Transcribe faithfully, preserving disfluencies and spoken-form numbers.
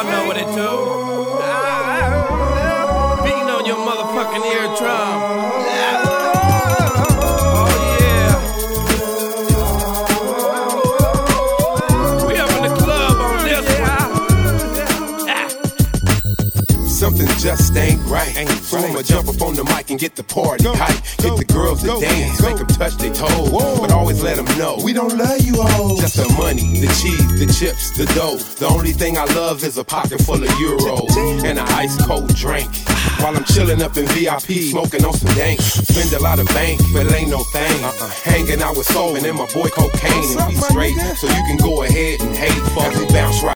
Y'all know what it do. Beating on your motherfucking eardrum. Oh yeah. We up in the club on this one. Something just ain't right. Ain't so right. I'ma jump up on the mic and get the party go, hype. Get go, the girls to go, dance, go. Make them touch their toes. Whoa. But always let them know we don't love you all. Just the money, the cheese, the chips, the dough. The only thing I love is a pocket full of euros and an ice cold drink. While I'm chilling up in V I P, smoking on some dank. Spend a lot of bank, but it ain't no thing. Uh-uh. Hanging out with Soul and my boy Cocaine, and we straight. So you can go ahead and hate, fuck and bounce right.